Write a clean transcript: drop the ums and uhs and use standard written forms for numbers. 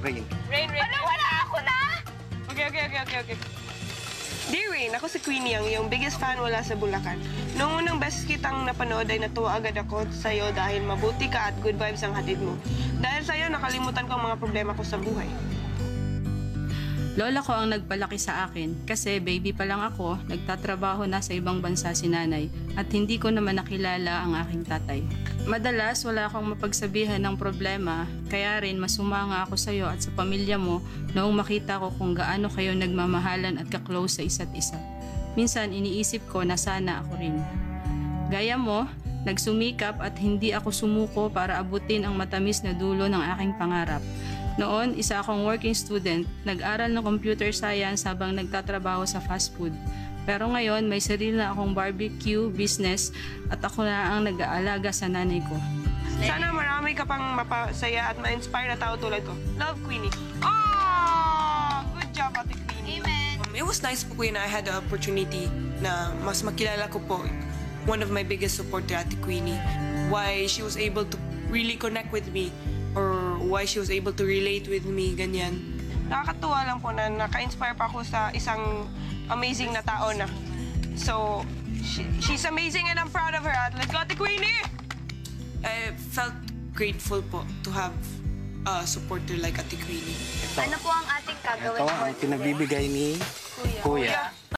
Rain. Rain. Ano, wala ako na? Okay. Dear Rain, ako si Queenie, ang iyong biggest fan mula sa Bulacan. Noong unang beses kitang napanood ay natuwa agad ako sa'yo dahil mabuti ka at good vibes ang hatid mo. Dahil sa'yo, nakalimutan ko ang mga problema ko sa buhay. Lola ko ang nagpalaki sa akin kasi baby pa lang ako, nagtatrabaho na sa ibang bansa si nanay at hindi ko naman nakilala ang aking tatay. Madalas wala akong mapagsabihan ng problema, kaya rin masumanga ako sa iyo at sa pamilya mo noong makita ko kung gaano kayo nagmamahalan at ka-close sa isa't isa. Minsan iniisip ko na sana ako rin. Gaya mo, nagsumikap at hindi ako sumuko para abutin ang matamis na dulo ng aking pangarap. Noon, isa akong working student, nag-aral ng computer science habang nagtatrabaho sa fast food. Pero ngayon, may sarili na akong barbecue business at ako na ang nag-aalaga sa nanay ko. Sana marami ka pang mapasaya at ma-inspire na tao tulad ko. Love, Queenie. Oh! Good job, Ate Queenie. Amen. It was nice po, Queen, na I had the opportunity na mas makilala ko po one of my biggest supporter, Ate Queenie. Why she was able to really connect with me or why she was able to relate with me, ganyan. Nakakatuwa lang po na naka-inspire pa ako sa isang amazing na tao na. So, she's amazing and I'm proud of her. Let's go, Ate Queenie! I felt grateful po to have a supporter like Ate Queenie. Ano po ang ating Ito gagawin ang pinagbibigay ni Kuya.